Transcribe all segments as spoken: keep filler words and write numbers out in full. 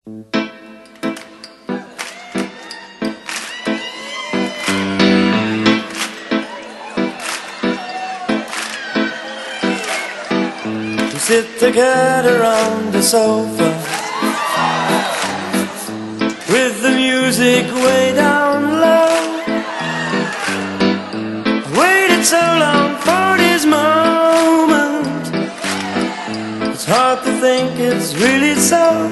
We sit together on the sofa with the music way down low. I waited so long for this moment. It's hard to think it's really so.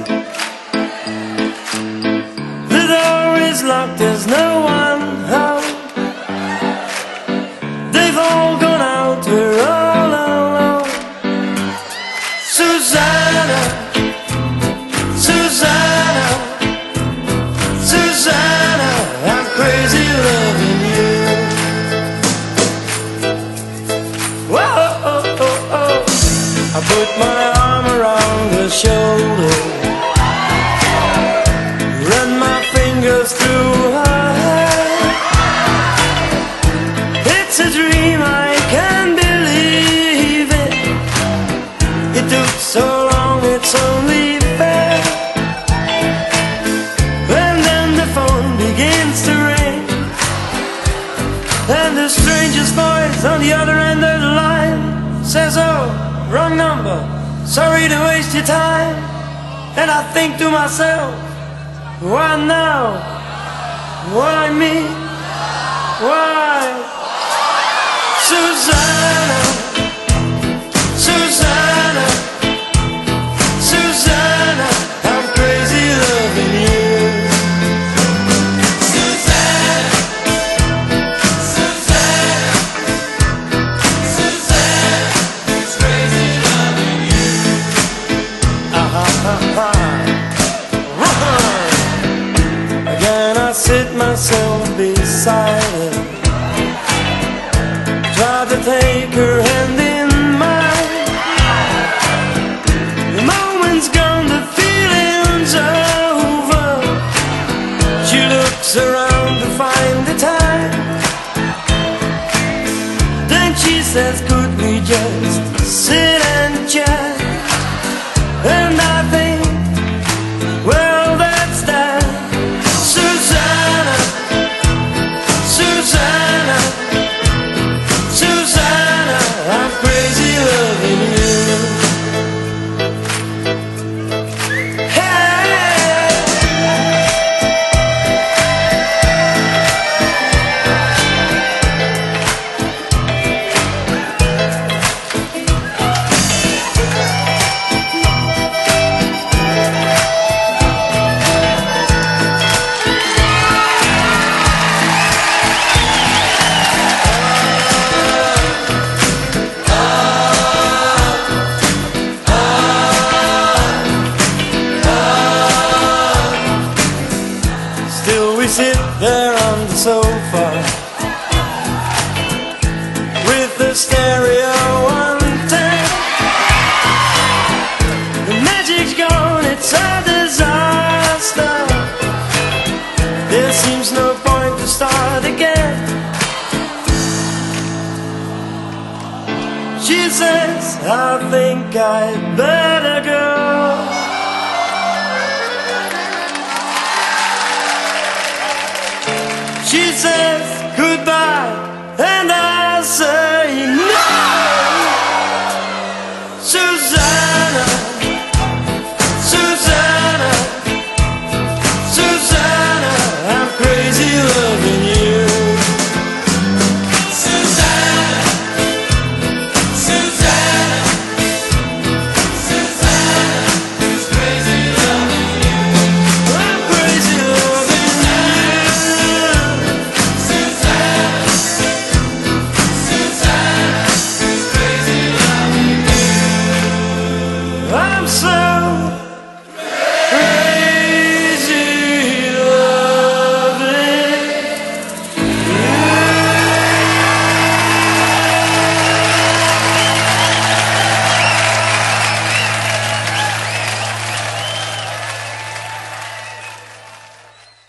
The door is locked, there's no one home. They've all gone out, we're all alone. Susanna, Susanna, Susanna, I'm crazy loving you. Whoa, oh, oh, oh. I put my arm around her shoulder, run my fingers through her hair. It's a dream, I can't believe it. It took so long, it's only fair. And then the phone begins to ring, and the strangest voice on the other end of the line says, oh, wrong number, sorry to waste your time. And I think to myself, why now? Why me? Why? Susanna, Susanna, Susanna, I'm crazy loving you. Susanna, Susanna, Susanna, it's crazy loving you. Ah-ha-ha-ha. Again I sit myself beside her, try to take her hand in mine. The moment's gone, the feeling's over. She looks around to find the time. Then she says, could we just sit and chat? And I think, well, that's that. Susanna, Susanna, Susanna, I'm crazy loving you. Hey. Still we sit there on the sofa with the stereo on ten. The magic's gone, it's a disaster. There seems no point to start again. She says, I think I'd better go. She says goodbye, and I